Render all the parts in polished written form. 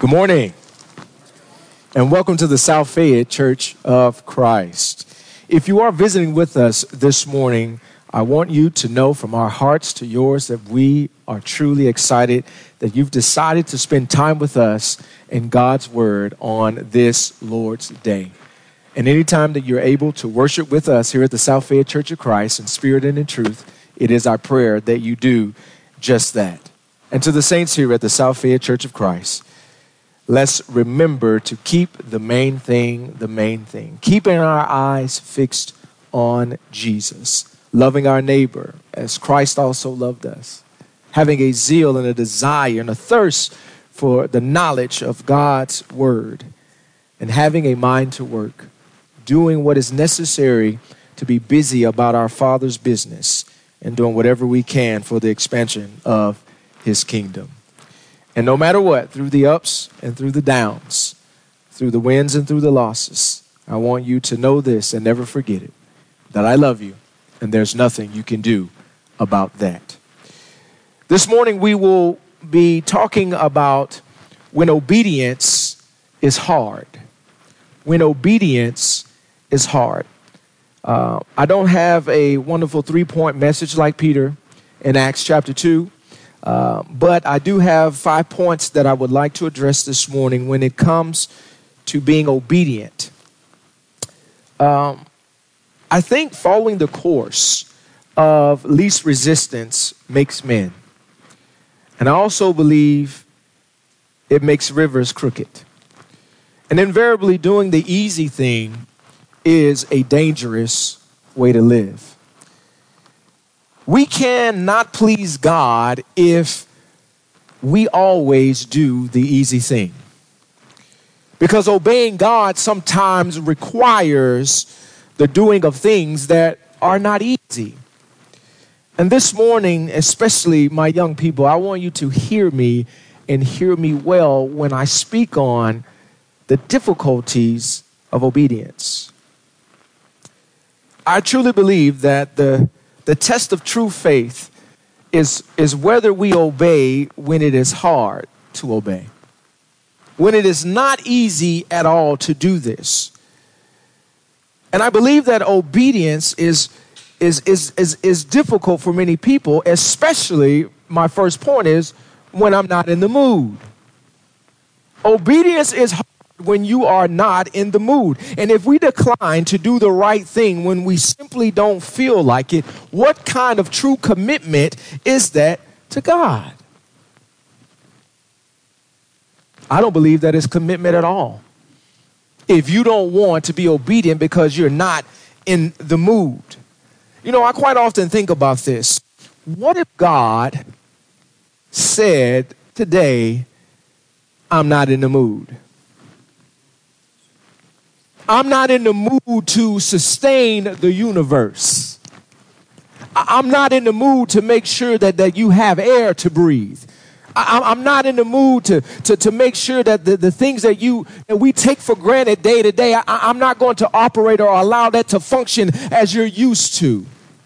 Good morning, and welcome to the South Fayette Church of Christ. If you are visiting with us this morning, I want you to know from our hearts to yours that we are truly excited that you've decided to spend time with us in God's Word on this Lord's Day. And anytime that you're able to worship with us here at the South Fayette Church of Christ in spirit and in truth, it is our prayer that you do just that. And to the saints here at the South Fayette Church of Christ, let's remember to keep the main thing, keeping our eyes fixed on Jesus, loving our neighbor as Christ also loved us, having a zeal and a desire and a thirst for the knowledge of God's word, and having a mind to work, doing what is necessary to be busy about our Father's business and doing whatever we can for the expansion of his kingdom. And no matter what, through the ups and through the downs, through the wins and through the losses, I want you to know this and never forget it, that I love you and there's nothing you can do about that. This morning we will be talking about when obedience is hard. When obedience is hard. I don't have a wonderful 3-point message like Peter in Acts chapter 2. But I do have 5 points that I would like to address this morning when it comes to being obedient. I think following the course of least resistance makes men. And I also believe it makes rivers crooked. And invariably doing the easy thing is a dangerous way to live. We cannot please God if we always do the easy thing. Because obeying God sometimes requires the doing of things that are not easy. And this morning, especially my young people, I want you to hear me and hear me well when I speak on the difficulties of obedience. I truly believe that the test of true faith is whether we obey when it is hard to obey. When it is not easy at all to do this. And I believe that obedience is difficult for many people, especially, my first point is, when I'm not in the mood. Obedience is hard when you are not in the mood. And if we decline to do the right thing when we simply don't feel like it, what kind of true commitment is that to God? I don't believe that is commitment at all. If you don't want to be obedient because you're not in the mood. You know, I quite often think about this. What if God said today, I'm not in the mood? I'm not in the mood to sustain the universe. I'm not in the mood to make sure that you have air to breathe. I'm not in the mood to make sure that the things that we take for granted day to day, I'm not going to operate or allow that to function as you're used to.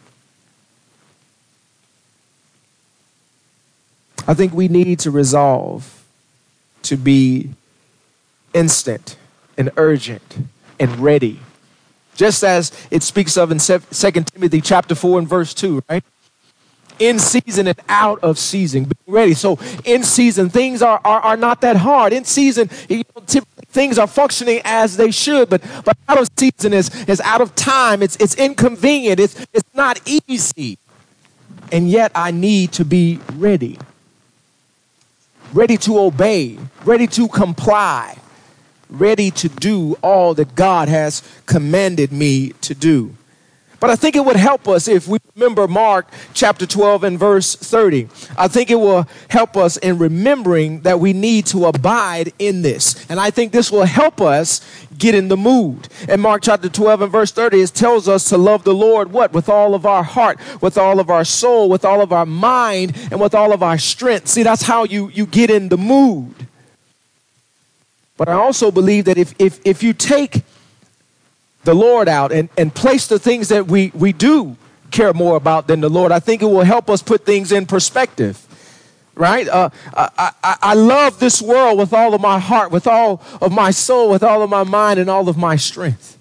I think we need to resolve to be instant and urgent and ready. Just as it speaks of in 2 Timothy chapter 4 and verse 2, right? In season and out of season, be ready. So in season, things are not that hard. In season, typically things are functioning as they should, but out of season is out of time. It's inconvenient. It's not easy. And yet I need to be ready. Ready to obey, ready to comply, ready to do all that God has commanded me to do. But I think it would help us if we remember Mark chapter 12 and verse 30. I think it will help us in remembering that we need to abide in this. And I think this will help us get in the mood. In Mark chapter 12 and verse 30, it tells us to love the Lord, what? With all of our heart, with all of our soul, with all of our mind, and with all of our strength. See, that's how you get in the mood. But I also believe that if you take the Lord out and place the things that we do care more about than the Lord, I think it will help us put things in perspective. right? I love this world with all of my heart, with all of my soul, with all of my mind, and all of my strength.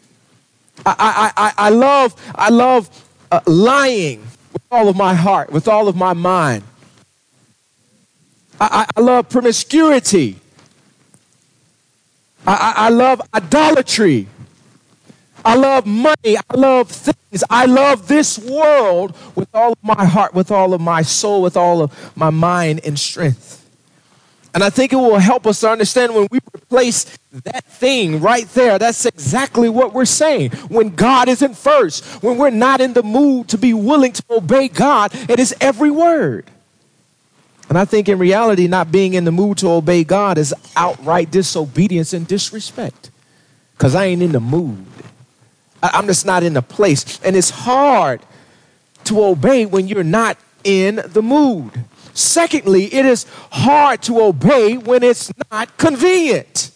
I love lying with all of my heart, with all of my mind. I love promiscuity. I love idolatry. I love money. I love things. I love this world with all of my heart, with all of my soul, with all of my mind and strength. And I think it will help us to understand when we replace that thing right there, that's exactly what we're saying. When God isn't first, when we're not in the mood to be willing to obey God, it is every word. And I think in reality, not being in the mood to obey God is outright disobedience and disrespect. Because I ain't in the mood. I'm just not in the place. And it's hard to obey when you're not in the mood. Secondly, it is hard to obey when it's not convenient.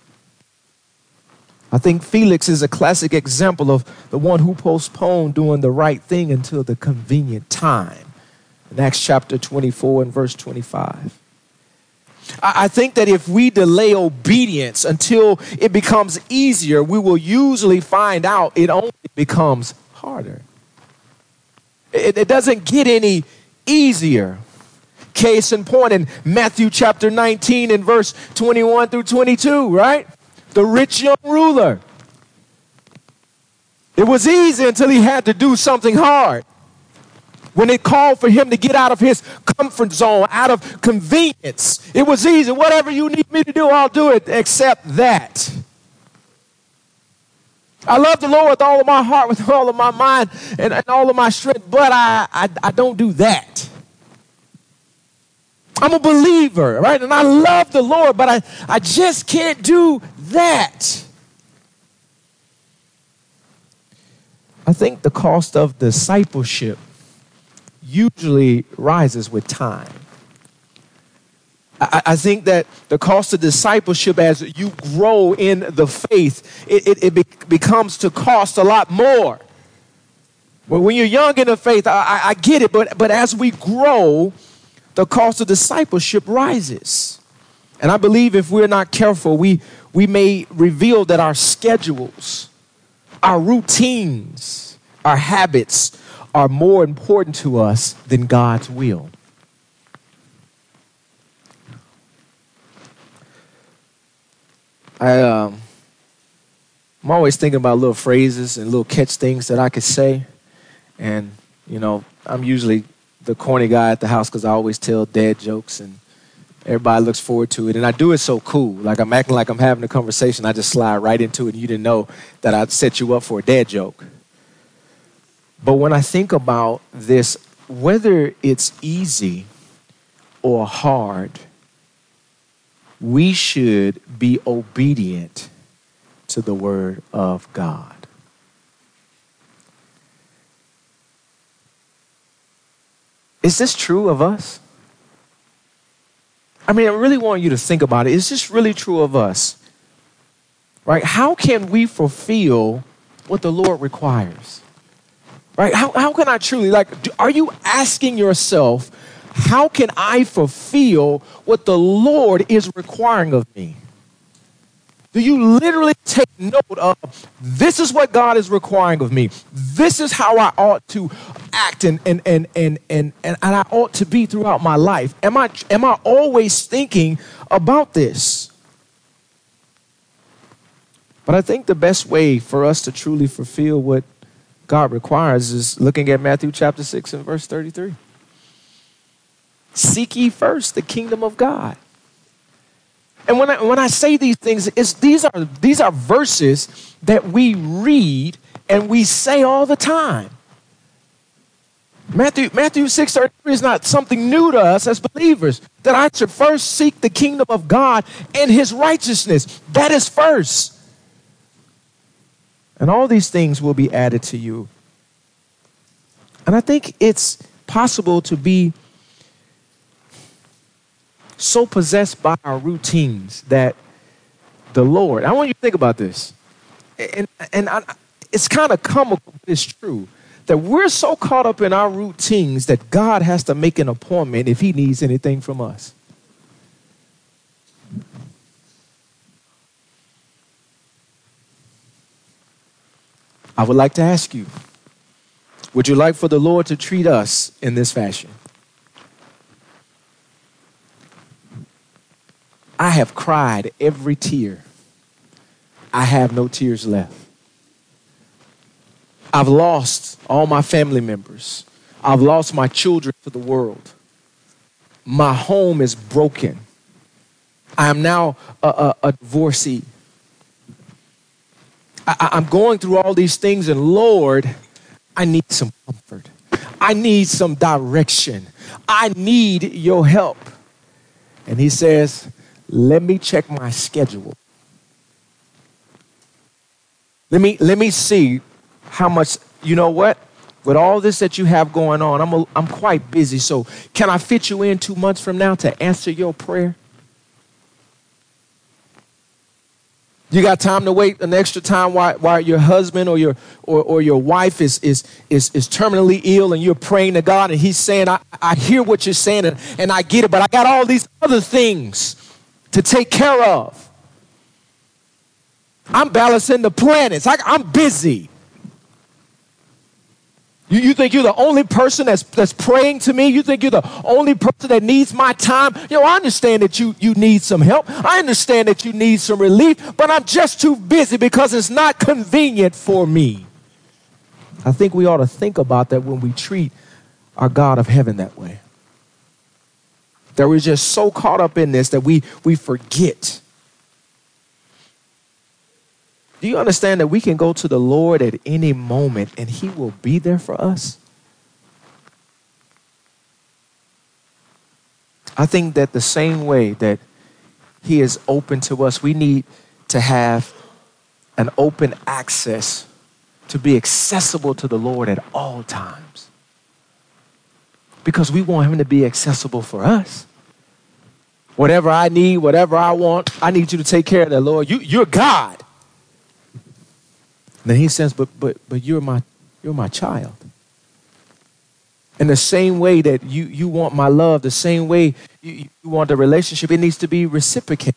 I think Felix is a classic example of the one who postponed doing the right thing until the convenient time. In Acts chapter 24 and verse 25. I think that if we delay obedience until it becomes easier, we will usually find out it only becomes harder. It doesn't get any easier. Case in point in Matthew chapter 19 and verse 21 through 22, right? The rich young ruler. It was easy until he had to do something hard. When it called for him to get out of his comfort zone, out of convenience, it was easy. Whatever you need me to do, I'll do it, except that. I love the Lord with all of my heart, with all of my mind, and all of my strength, but I don't do that. I'm a believer, right? And I love the Lord, but I just can't do that. I think the cost of discipleship usually rises with time. I think that the cost of discipleship as you grow in the faith, it becomes to cost a lot more. Well, when you're young in the faith, I get it, but as we grow, the cost of discipleship rises. And I believe if we're not careful, we may reveal that our schedules, our routines, our habits are more important to us than God's will. I'm always thinking about little phrases and little catch things that I could say. And, I'm usually the corny guy at the house because I always tell dad jokes and everybody looks forward to it. And I do it so cool. Like I'm acting like I'm having a conversation. I just slide right into it and you didn't know that I'd set you up for a dad joke. But when I think about this, whether it's easy or hard, we should be obedient to the word of God. Is this true of us? I really want you to think about it. Is this really true of us? Right? How can we fulfill what the Lord requires? Right? How can I truly, are you asking yourself, how can I fulfill what the Lord is requiring of me? Do you literally take note of, this is what God is requiring of me. This is how I ought to act and I ought to be throughout my life. Am I always thinking about this? But I think the best way for us to truly fulfill what God requires is looking at Matthew chapter 6 and verse 33. Seek ye first the kingdom of God. And when I say these things, these are verses that we read and we say all the time. Matthew 6:33 is not something new to us as believers. That I should first seek the kingdom of God and his righteousness. That is first. And all these things will be added to you. And I think it's possible to be so possessed by our routines that the Lord, I want you to think about this. And it's kind of comical, but it's true. that we're so caught up in our routines that God has to make an appointment if he needs anything from us. I would like to ask you, would you like for the Lord to treat us in this fashion? I have cried every tear. I have no tears left. I've lost all my family members. I've lost my children to the world. My home is broken. I am now a divorcee. I'm going through all these things, and Lord, I need some comfort. I need some direction. I need your help. And he says, let me check my schedule. Let me see how much, you know what? With all this that you have going on, I'm quite busy. So can I fit you in 2 months from now to answer your prayer? You got time to wait an extra time while your husband or your wife is terminally ill and you're praying to God and he's saying, I hear what you're saying and I get it, but I got all these other things to take care of. I'm balancing the planets. I'm busy. You think you're the only person that's praying to me? You think you're the only person that needs my time? I understand that you need some help. I understand that you need some relief, but I'm just too busy because it's not convenient for me. I think we ought to think about that when we treat our God of heaven that way. That we're just so caught up in this that we forget. Do you understand that we can go to the Lord at any moment and he will be there for us? I think that the same way that he is open to us, we need to have an open access to be accessible to the Lord at all times. Because we want him to be accessible for us. Whatever I need, whatever I want, I need you to take care of that, Lord. You're God. Then he says, but you're my child. In the same way that you want my love, the same way you want the relationship, it needs to be reciprocated.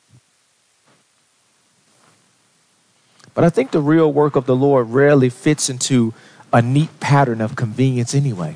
But I think the real work of the Lord rarely fits into a neat pattern of convenience anyway.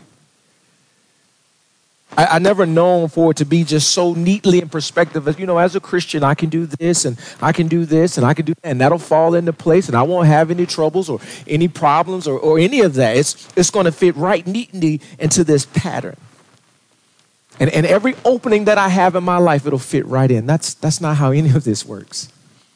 I never known for it to be just so neatly in perspective as, as a Christian, I can do this and I can do this and I can do that and that'll fall into place and I won't have any troubles or any problems or any of that. It's going to fit right neatly into this pattern. And every opening that I have in my life, it'll fit right in. That's not how any of this works.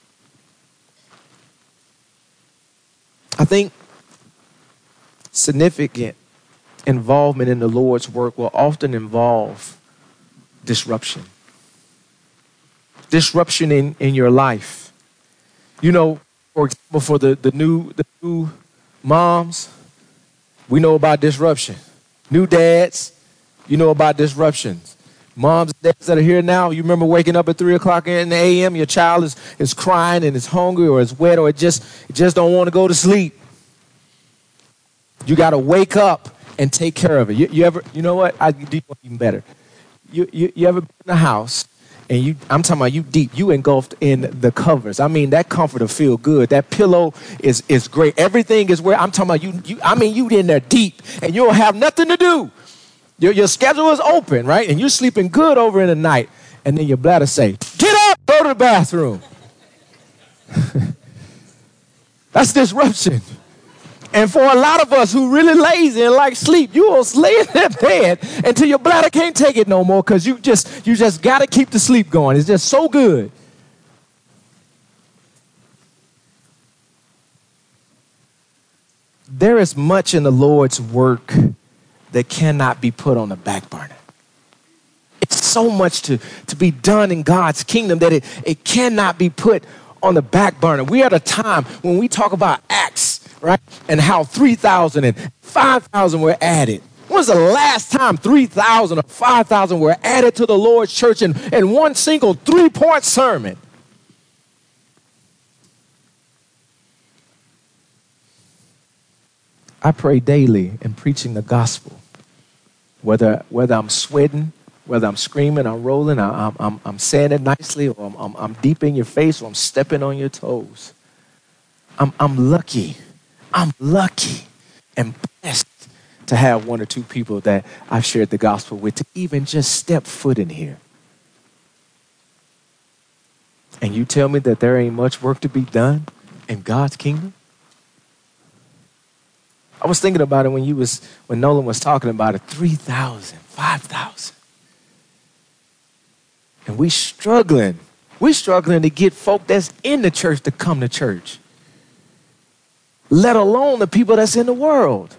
I think significant involvement in the Lord's work will often involve disruption. Disruption in your life. For example, for the new moms, we know about disruption. New dads, you know about disruptions. Moms and dads that are here now, you remember waking up at 3 o'clock in the a.m., your child is crying and is hungry or is wet or it just don't want to go to sleep. You got to wake up and take care of it. You ever, you know what? I do even better. You ever been in a house and I'm talking about you deep, you engulfed in the covers. I mean, that comforter feel good. That pillow is great. Everything is where I'm talking about you in there deep and you don't have nothing to do. Your schedule is open, right? And you're sleeping good over in the night. And then your bladder say, get up, go to the bathroom. That's disruption. And for a lot of us who really lazy and like sleep, you will lay in that bed until your bladder can't take it no more because you just got to keep the sleep going. It's just so good. There is much in the Lord's work that cannot be put on the back burner. It's so much to be done in God's kingdom that it cannot be put on the back burner. We are at a time when we talk about Acts, right? And how 3,000 and 5,000 were added. When was the last time 3,000 or 5,000 were added to the Lord's church in one single 3-point sermon? I pray daily in preaching the gospel. Whether I'm sweating, whether I'm screaming, I'm rolling, I'm saying it nicely, or I'm deep in your face, or I'm stepping on your toes. I'm lucky. I'm lucky and blessed to have one or two people that I've shared the gospel with to even just step foot in here. And you tell me that there ain't much work to be done in God's kingdom? I was thinking about it when Nolan was talking about it, 3,000, 5,000. And we struggling to get folk that's in the church to come to church, let alone the people that's in the world.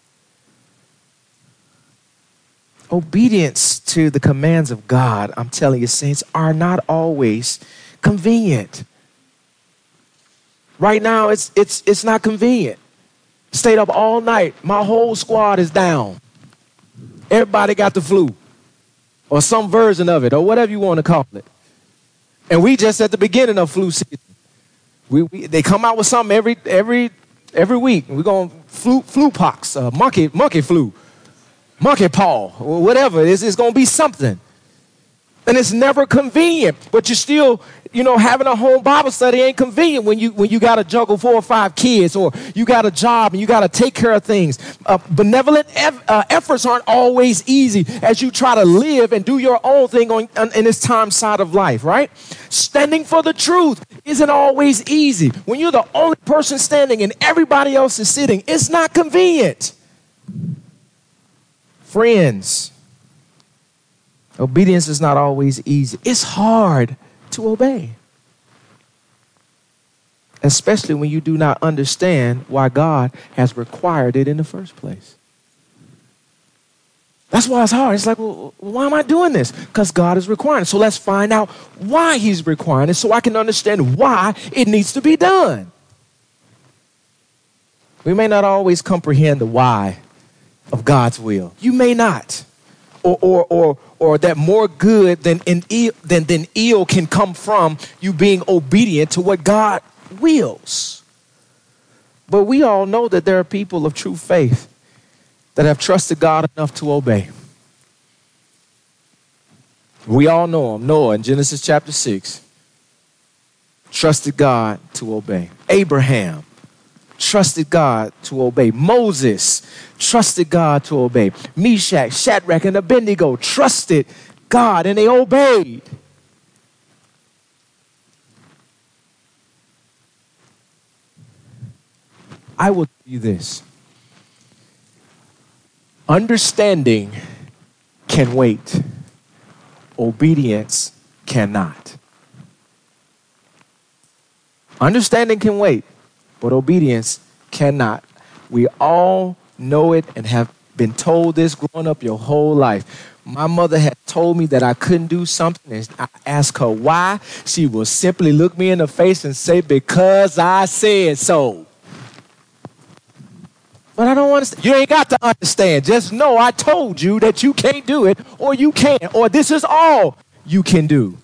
Obedience to the commands of God, I'm telling you, saints, are not always convenient. Right now, it's not convenient. Stayed up all night. My whole squad is down. Everybody got the flu or some version of it or whatever you want to call it. And we just at the beginning of flu season. They come out with something every week. We're going flu pox, monkey flu, monkey paw, or whatever. It's going to be something. And it's never convenient, but you're still, having a home Bible study ain't convenient when you got to juggle 4 or 5 kids, or you got a job and you got to take care of things. Benevolent efforts aren't always easy as you try to live and do your own thing in this time side of life, right? Standing for the truth isn't always easy. When you're the only person standing and everybody else is sitting, it's not convenient. Friends, obedience is not always easy. It's hard to obey, especially when you do not understand why God has required it in the first place. That's why it's hard. It's like, well, why am I doing this? Because God is requiring it. So let's find out why he's requiring it so I can understand why it needs to be done. We may not always comprehend the why of God's will. You may not. Or that more good than ill can come from you being obedient to what God wills. But we all know that there are people of true faith that have trusted God enough to obey. We all know him. Noah in Genesis chapter 6 trusted God to obey. Abraham trusted God to obey. Moses trusted God to obey. Meshach, Shadrach, and Abednego trusted God and they obeyed. I will tell you this. Understanding can wait. Obedience cannot. Understanding can wait, but obedience cannot. We all know it and have been told this growing up your whole life. My mother had told me that I couldn't do something, and I asked her why. She will simply look me in the face and say, because I said so. But I don't understand. You ain't got to understand. Just know I told you that you can't do it, or you can't, or this is all you can do.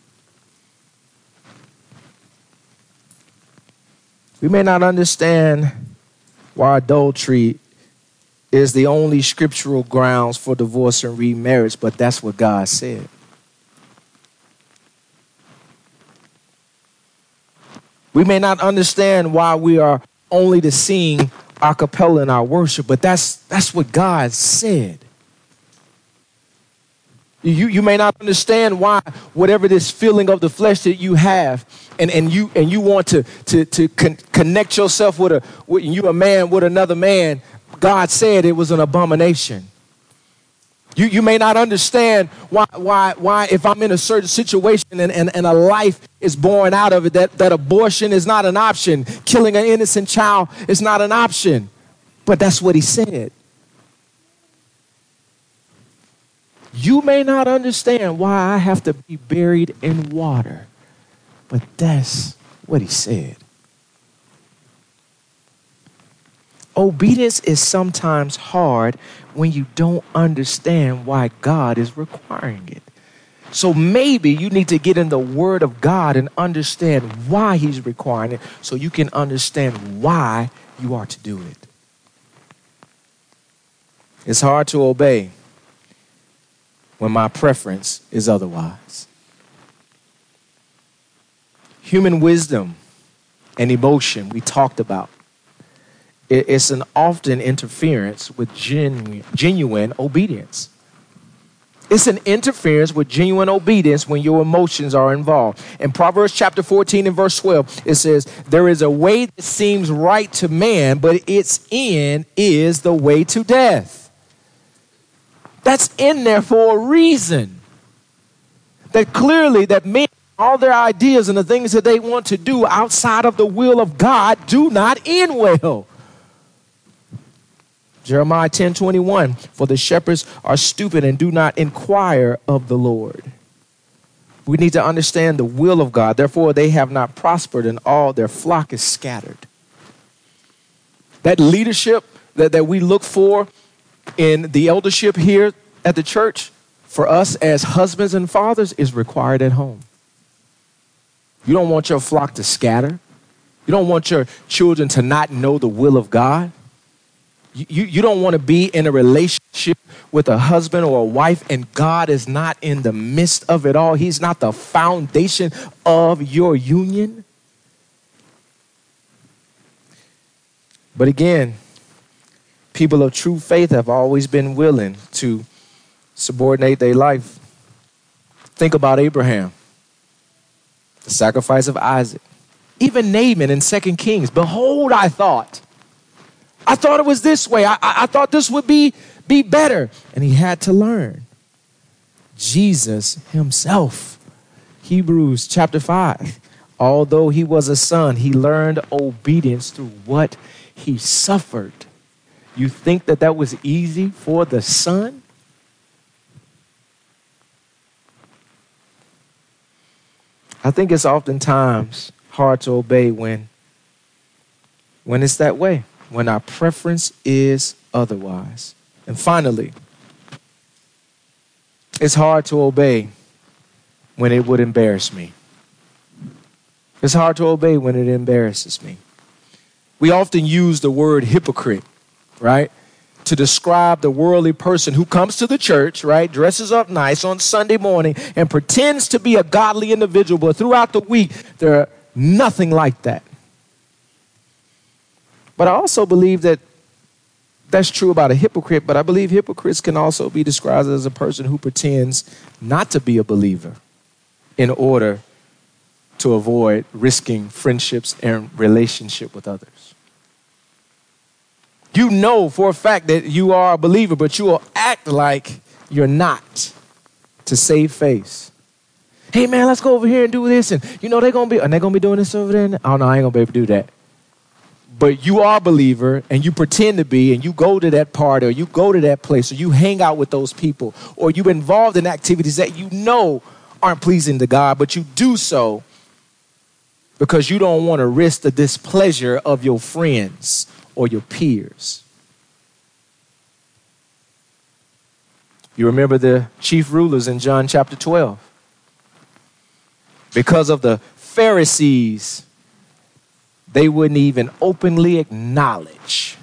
We may not understand why adultery is the only scriptural grounds for divorce and remarriage, but that's what God said. We may not understand why we are only to sing a cappella in our worship, but that's what God said. You may not understand why whatever this feeling of the flesh that you have, and you want to connect yourself with a man with another man, God said it was an abomination. You may not understand why if I'm in a certain situation and a life is born out of it, that abortion is not an option. Killing an innocent child is not an option. But that's what he said. You may not understand why I have to be buried in water, but that's what he said. Obedience is sometimes hard when you don't understand why God is requiring it. So maybe you need to get in the Word of God and understand why he's requiring it so you can understand why you are to do it. It's hard to obey when my preference is otherwise. Human wisdom and emotion we talked about. It's an often interference with genuine obedience. It's an interference with genuine obedience when your emotions are involved. In Proverbs chapter 14 and verse 12, it says, there is a way that seems right to man, but its end is the way to death. That's in there for a reason. That clearly that men, all their ideas and the things that they want to do outside of the will of God do not end well. Jeremiah 10:21, for the shepherds are stupid and do not inquire of the Lord. We need to understand the will of God. Therefore, they have not prospered and all their flock is scattered. That leadership that we look for in the eldership here at the church, for us as husbands and fathers, is required at home. You don't want your flock to scatter. You don't want your children to not know the will of God. You don't want to be in a relationship with a husband or a wife and God is not in the midst of it all. He's not the foundation of your union. But again, people of true faith have always been willing to subordinate their life. Think about Abraham, the sacrifice of Isaac. Even Naaman in 2 Kings, behold, I thought it was this way. I thought this would be better. And he had to learn. Jesus himself, Hebrews chapter 5, although he was a son, he learned obedience through what he suffered. You think that was easy for the son? I think it's oftentimes hard to obey when it's that way, when our preference is otherwise. And finally, it's hard to obey when it would embarrass me. It's hard to obey when it embarrasses me. We often use the word hypocrite, right, to describe the worldly person who comes to the church, right, dresses up nice on Sunday morning and pretends to be a godly individual, but throughout the week, they're nothing like that. But I also believe that that's true about a hypocrite, but I believe hypocrites can also be described as a person who pretends not to be a believer in order to avoid risking friendships and relationship with others. You know for a fact that you are a believer, but you will act like you're not to save face. Hey man, let's go over here and do this. And you know, are they going to be doing this over there? Oh no, I ain't going to be able to do that. But you are a believer and you pretend to be, and you go to that party or you go to that place or you hang out with those people or you're involved in activities that you know aren't pleasing to God, but you do so because you don't want to risk the displeasure of your friends or your peers. You remember the chief rulers in John chapter 12. Because of the Pharisees, they wouldn't even openly acknowledge.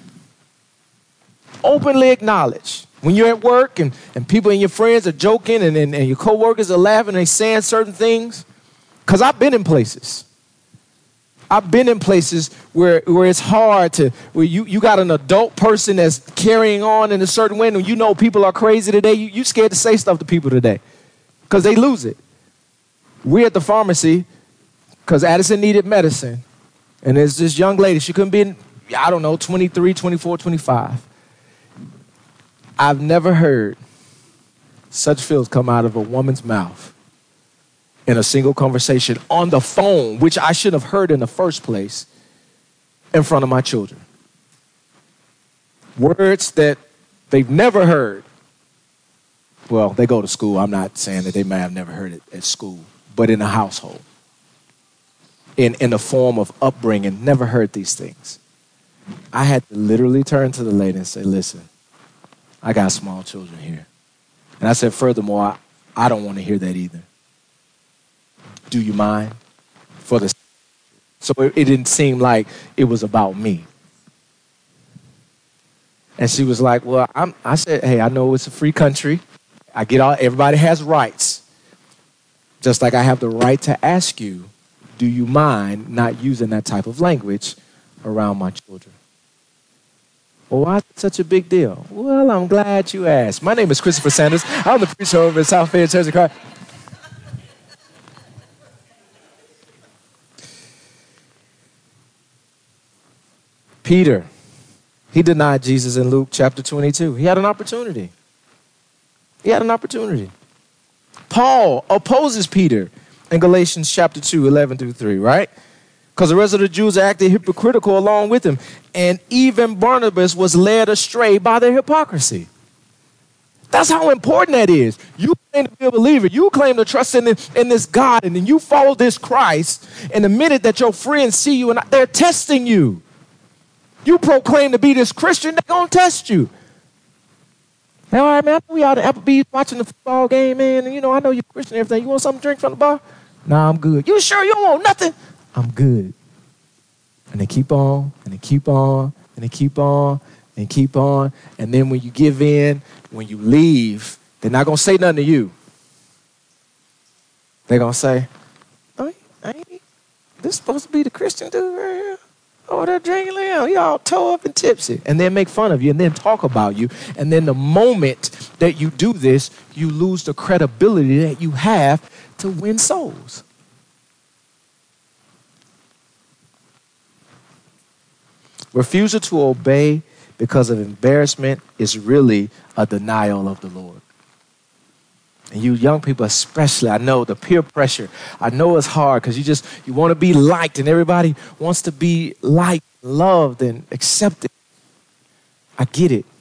When you're at work and people and your friends are joking and your coworkers are laughing and they saying certain things. Because I've been in places. Where it's hard to, where you got an adult person that's carrying on in a certain way and you know people are crazy today. You scared to say stuff to people today because they lose it. We're at the pharmacy because Addison needed medicine. And there's this young lady, she couldn't be, 23, 24, 25. I've never heard such feels come out of a woman's mouth in a single conversation on the phone, which I should have heard in the first place, in front of my children. Words that they've never heard. Well, they go to school. I'm not saying that they may have never heard it at school, but in a household. In the form of upbringing, never heard these things. I had to literally turn to the lady and say, listen, I got small children here. And I said, furthermore, I don't want to hear that either. Do you mind? So it didn't seem like it was about me. And she was like, well, I said, hey, I know it's a free country. Everybody has rights. Just like I have the right to ask you, do you mind not using that type of language around my children? Well, why is it such a big deal? Well, I'm glad you asked. My name is Christopher Sanders. I'm the preacher over at South Fayette Church of Christ. Peter, he denied Jesus in Luke chapter 22. He had an opportunity. Paul opposes Peter in Galatians chapter 2, 11 through 3, right? Because the rest of the Jews acted hypocritical along with him. And even Barnabas was led astray by their hypocrisy. That's how important that is. You claim to be a believer. You claim to trust in this God, and then you follow this Christ. And the minute that your friends see you, and they're testing you. You proclaim to be this Christian, they're going to test you. Hey, all right, man, we out at Applebee's watching the football game, man. And, I know you're Christian and everything. You want something to drink from the bar? Nah, I'm good. You sure you don't want nothing? I'm good. And they keep on, and they keep on, and they keep on, and keep on. And then when you give in, when you leave, they're not going to say nothing to you. They're going to say, ain't this supposed to be the Christian dude right here? Oh, they're drinking lamb. You all toe up and tipsy. And then make fun of you and then talk about you. And then the moment that you do this, you lose the credibility that you have to win souls. Refusal to obey because of embarrassment is really a denial of the Lord. And you young people especially, I know the peer pressure. I know it's hard because you want to be liked, and everybody wants to be liked, loved, and accepted. I get it.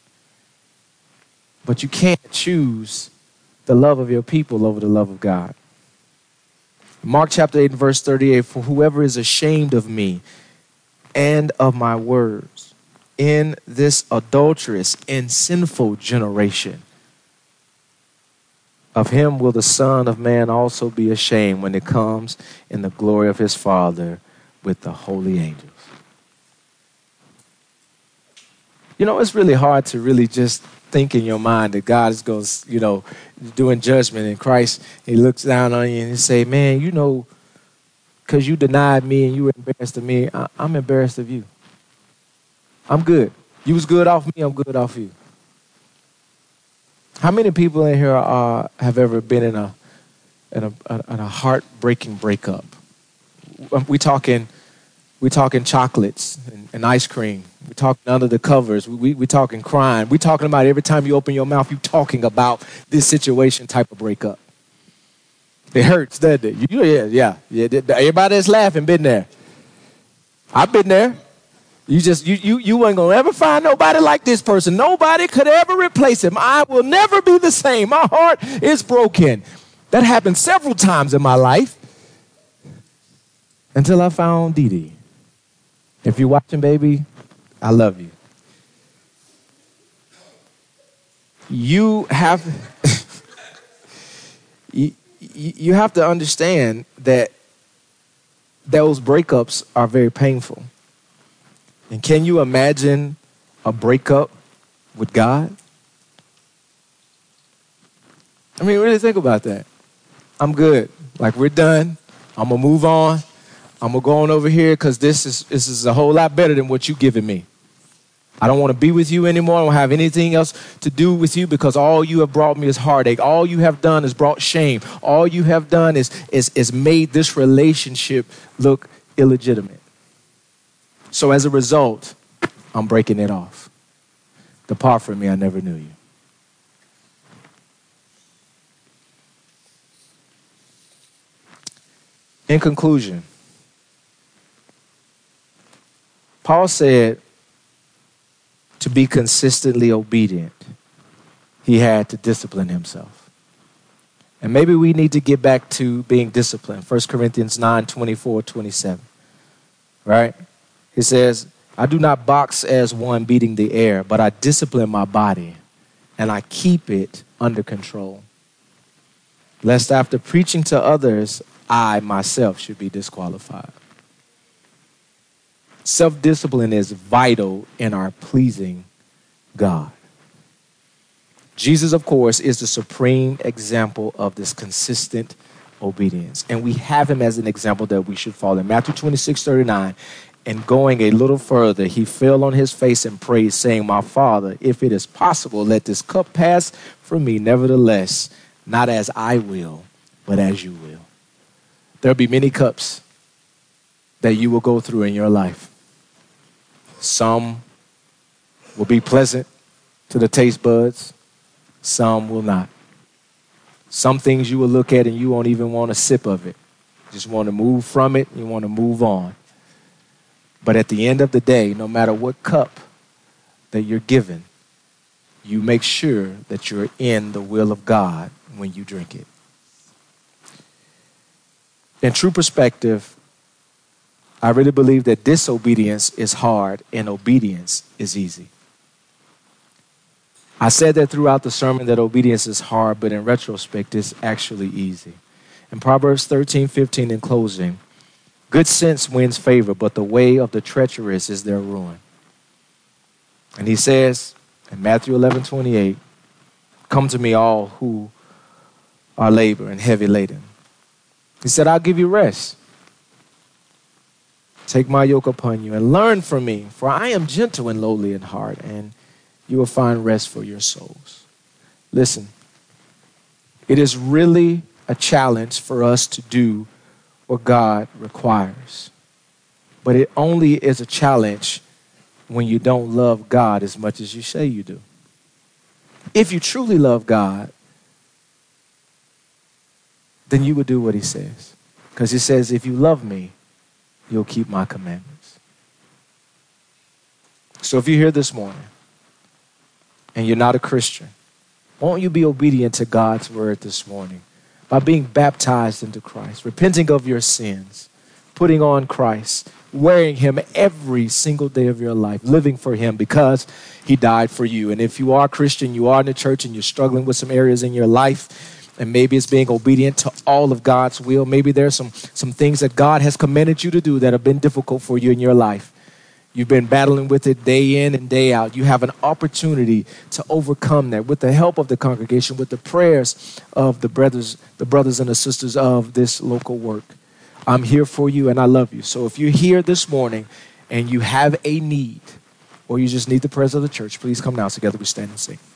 But you can't choose the love of your people over the love of God. Mark chapter 8 and verse 38, for whoever is ashamed of me and of my words in this adulterous and sinful generation, of him will the Son of Man also be ashamed when it comes in the glory of his Father with the holy angels. It's really hard to really just think in your mind that God is going to, doing judgment, and Christ, he looks down on you and he say, man, because you denied me and you were embarrassed of me, I'm embarrassed of you. I'm good. You was good off me, I'm good off you. How many people in here have ever been in a heartbreaking breakup? We talking chocolates and ice cream. We talking under the covers. We talking crying. We talking about every time you open your mouth, you talking about this situation type of breakup. It hurts, doesn't it? Yeah. Everybody that's laughing been there. I've been there. You ain't gonna ever find nobody like this person. Nobody could ever replace him. I will never be the same. My heart is broken. That happened several times in my life until I found Dee Dee. If you're watching, baby, I love you. You have you have to understand that those breakups are very painful. And can you imagine a breakup with God? I mean, really think about that. I'm good. Like, we're done. I'm going to move on. I'm going to go on over here because this is a whole lot better than what you've given me. I don't want to be with you anymore. I don't have anything else to do with you because all you have brought me is heartache. All you have done is brought shame. All you have done is made this relationship look illegitimate. So as a result, I'm breaking it off. Depart from me, I never knew you. In conclusion, Paul said to be consistently obedient, he had to discipline himself. And maybe we need to get back to being disciplined. 1 Corinthians 9:24-27, right? He says, I do not box as one beating the air, but I discipline my body and I keep it under control, lest after preaching to others, I myself should be disqualified. Self-discipline is vital in our pleasing God. Jesus, of course, is the supreme example of this consistent obedience. And we have him as an example that we should follow. In Matthew 26:39, and going a little further, he fell on his face and prayed, saying, "My Father, if it is possible, let this cup pass from me. Nevertheless, not as I will, but as you will." There'll be many cups that you will go through in your life. Some will be pleasant to the taste buds. Some will not. Some things you will look at and you won't even want a sip of it. You just want to move from it. You want to move on. But at the end of the day, no matter what cup that you're given, you make sure that you're in the will of God when you drink it. In true perspective, I really believe that disobedience is hard and obedience is easy. I said that throughout the sermon that obedience is hard, but in retrospect, it's actually easy. In Proverbs 13:15 in closing, good sense wins favor, but the way of the treacherous is their ruin. And he says in Matthew 11:28, "Come to me all who are labor and heavy laden." He said, "I'll give you rest. Take my yoke upon you and learn from me, for I am gentle and lowly in heart, and you will find rest for your souls." Listen, it is really a challenge for us to do what God requires. But it only is a challenge when you don't love God as much as you say you do. If you truly love God, then you would do what he says. Because he says, if you love me, you'll keep my commandments. So if you're here this morning and you're not a Christian, won't you be obedient to God's word this morning by being baptized into Christ, repenting of your sins, putting on Christ, wearing him every single day of your life, living for him because he died for you. And if you are a Christian, you are in the church and you're struggling with some areas in your life, and maybe it's being obedient to all of God's will. Maybe there's some things that God has commanded you to do that have been difficult for you in your life. You've been battling with it day in and day out. You have an opportunity to overcome that with the help of the congregation, with the prayers of the brothers and the sisters of this local work. I'm here for you and I love you. So if you're here this morning and you have a need or you just need the prayers of the church, please come now. Together we stand and sing.